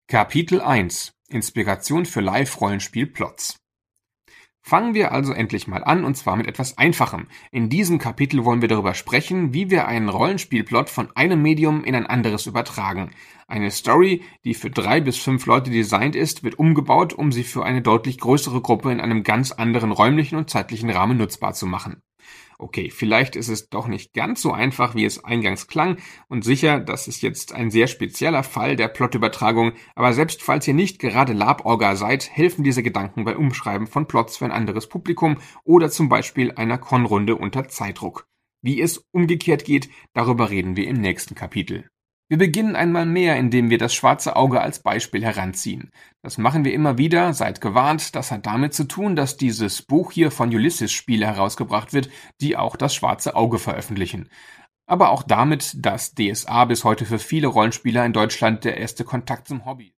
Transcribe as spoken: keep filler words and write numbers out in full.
Kapitel eins: Inspiration für Live-Rollenspiel-Plots. Fangen wir also endlich mal an, und zwar mit etwas Einfachem. In diesem Kapitel wollen wir darüber sprechen, wie wir einen Rollenspielplot von einem Medium in ein anderes übertragen. Eine Story, die für drei bis fünf Leute designt ist, wird umgebaut, um sie für eine deutlich größere Gruppe in einem ganz anderen räumlichen und zeitlichen Rahmen nutzbar zu machen. Okay, vielleicht ist es doch nicht ganz so einfach, wie es eingangs klang, und sicher, das ist jetzt ein sehr spezieller Fall der Plotübertragung, aber selbst falls ihr nicht gerade Lab-Orga seid, helfen diese Gedanken beim Umschreiben von Plots für ein anderes Publikum oder zum Beispiel einer Con-Runde unter Zeitdruck. Wie es umgekehrt geht, darüber reden wir im nächsten Kapitel. Wir beginnen einmal mehr, indem wir das schwarze Auge als Beispiel heranziehen. Das machen wir immer wieder, seid gewarnt, das hat damit zu tun, dass dieses Buch hier von Ulysses Spiele herausgebracht wird, die auch das schwarze Auge veröffentlichen. Aber auch damit, dass D S A bis heute für viele Rollenspieler in Deutschland der erste Kontakt zum Hobby ist.